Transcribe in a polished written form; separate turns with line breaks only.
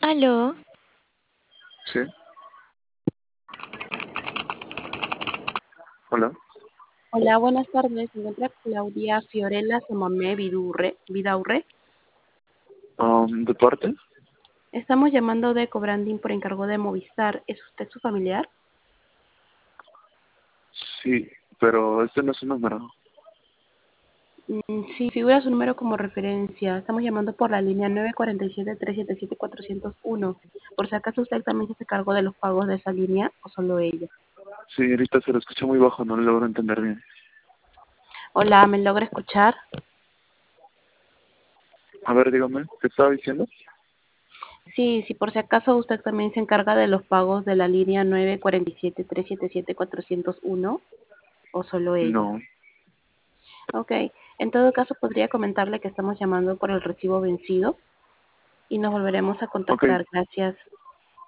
Aló,
Sí, hola.
Hola, buenas tardes. Se encuentra Claudia Fiorella Somamé Vidaurre.
¿De parte?
Estamos llamando de Cobrandín por encargo de Movistar. ¿Es usted su familiar?
Sí, pero este no es su número.
Sí, figura su número como referencia. Estamos llamando por la línea 947-377-401. Por si acaso usted también se hace cargo de los pagos de esa línea o solo ella.
Sí, ahorita se lo escucha muy bajo, no lo logro entender bien.
Hola, ¿me logra escuchar?
A ver, dígame, ¿qué estaba diciendo?
Sí, sí, por si acaso usted también se encarga de los pagos de la línea 947-377-401 o solo ella.
No.
Ok, en todo caso podría comentarle que estamos llamando por el recibo vencido y nos volveremos a
Ok,
contactar. Gracias.